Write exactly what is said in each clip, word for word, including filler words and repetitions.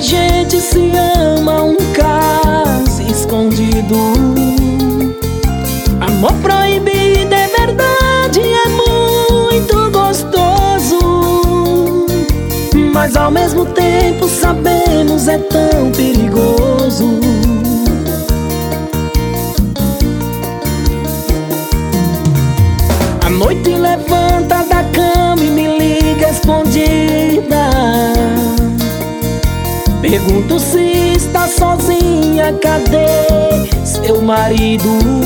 gente se ama, um caso escondido. Amor proibido é verdade, é muito gostoso, mas ao mesmo tempo sabemos é tão perigoso. À noite levanta da cama e me liga escondida. Pergunto se está sozinha, cadê seu marido?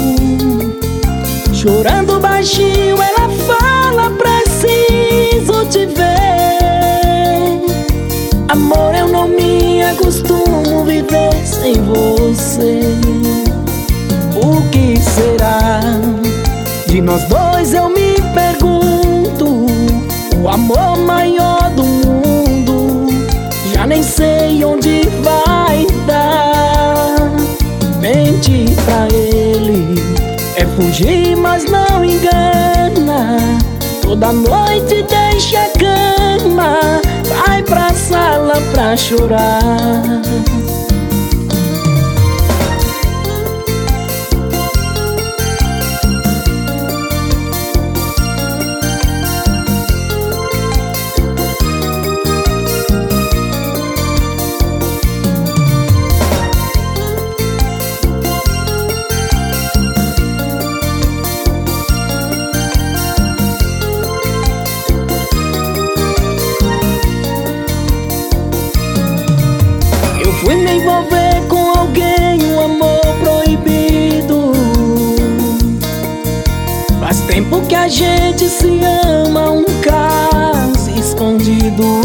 Chorando baixinho ela fala, preciso te ver. Amor, eu não me acostumo viver sem você. O que será de nós dois, eu me pergunto. O amor maior do mundo, já nem sei onde vai dar. Mente pra ele é fugir, mas não engana. Toda noite deixa a cama, vai pra sala pra chorar. Fui me envolver com alguém, um amor proibido. Faz tempo que a gente se ama, um caso escondido.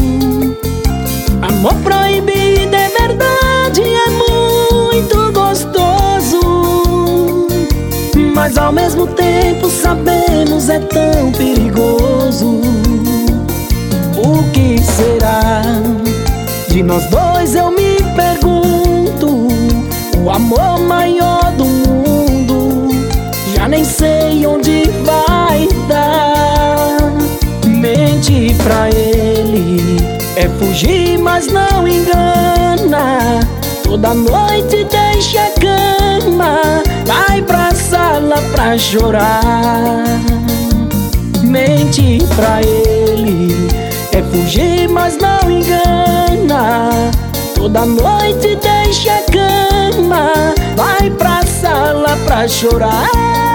Amor proibido é verdade, é muito gostoso, mas ao mesmo tempo sabemos é tão perigoso. O que será de nós dois, eu me pergunto. O amor maior do mundo, já nem sei onde vai dar. Mente pra ele é fugir, mas não engana. Toda noite deixa a cama, vai pra sala pra chorar. Mente pra ele é fugir, mas não engana. Toda noite deixa a cama, vai pra sala pra chorar.